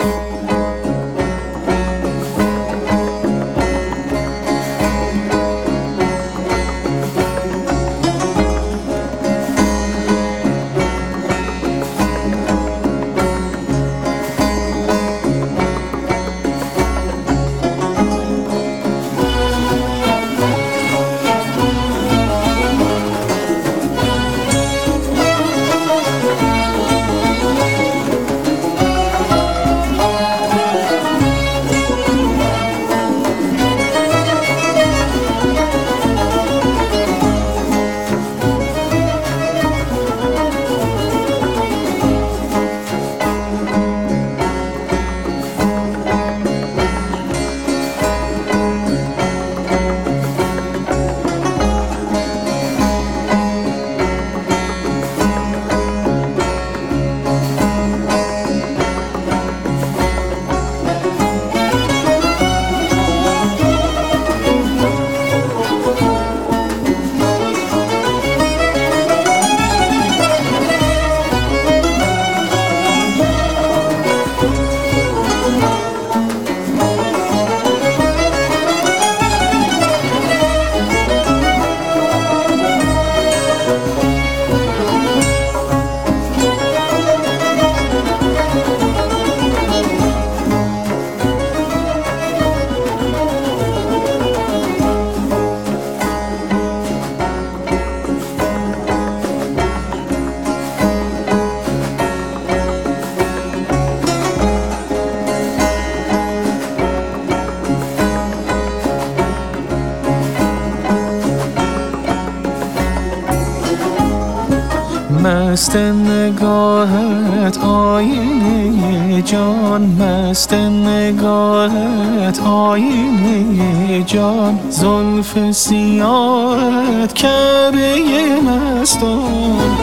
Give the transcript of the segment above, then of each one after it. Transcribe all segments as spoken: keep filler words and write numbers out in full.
مست نگاهت آینه جان، مست نگاهت آینه جان، زلف سیاهت کعبه مستان.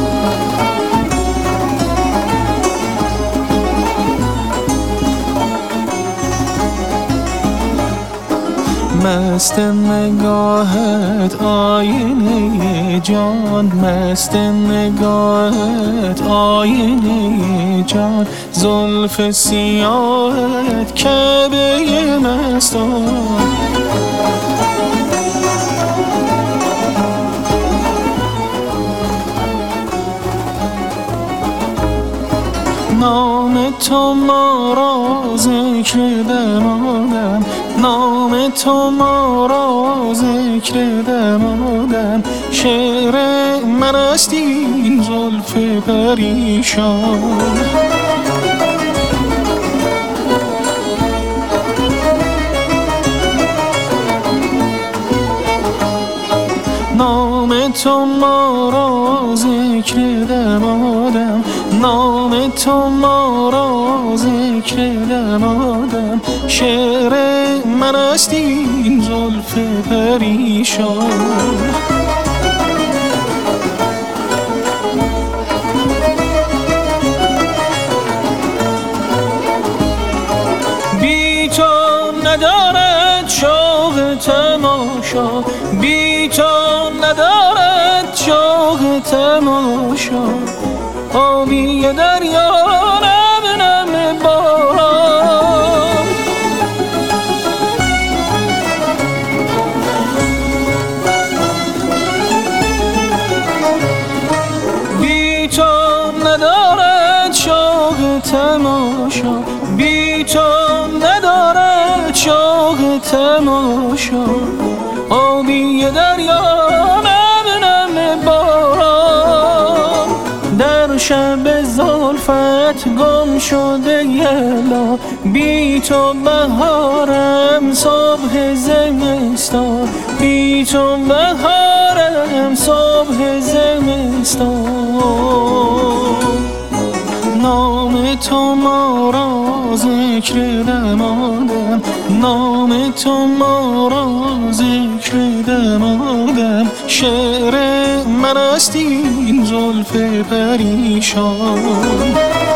مست نگاهت آینه جان، مست نگاهت آینه جان، زلف سیاهت کعبه مستان. نام تو ما را ذکر دمادم، نام تو ما را ذکر دمادم، شعر من است این زلف پریشان. نام تو ما را ذکر دمادم، نام تو ما را ذکر دمادم، شعر من است این زلف پریشان. بی تو ندارد شوق تماشا، بی تو ندارد شوق تماشا، آبی دریا نم نم باران. بی تو ندارد شوق تماشا، بی تو ندارد شوق تماشا، آبی دریا نم نم باران. در شب زلفت گم شده یلا، بی تو بهارم صبح زمستان، بی تو بهارم صبح زمستان. نام تو ما را ذکر دمادم، نام تو ما را ذکر دمادم، شعر من است این زلف پریشان.